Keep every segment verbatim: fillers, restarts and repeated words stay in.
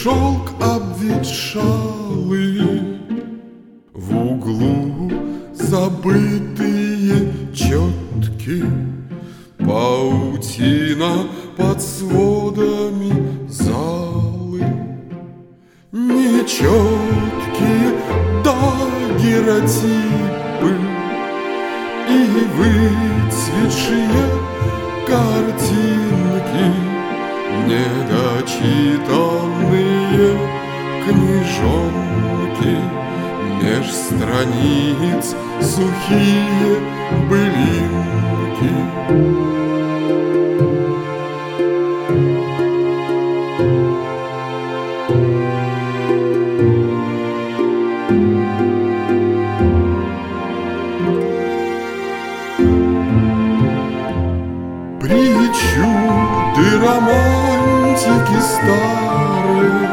шелк обветшалый, в углу забытые четки, паутина под сводами залы, нечеткие дагеротипы и выцветшие картинки, недочитанные книжонки, меж страниц сухие былинки. Причуды романтики старые,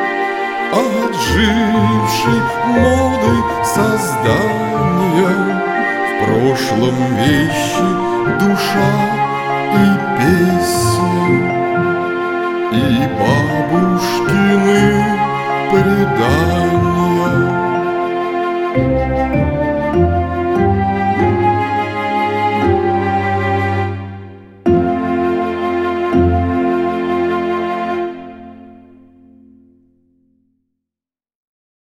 отжившей моды создания, в прошлом вещи, душа и песня, и бабушкины предания.